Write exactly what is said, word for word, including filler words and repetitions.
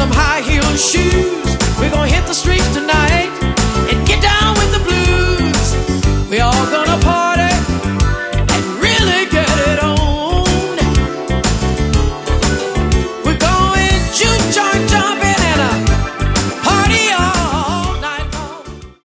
some high heel shoes. We're gonna hit the streets tonight.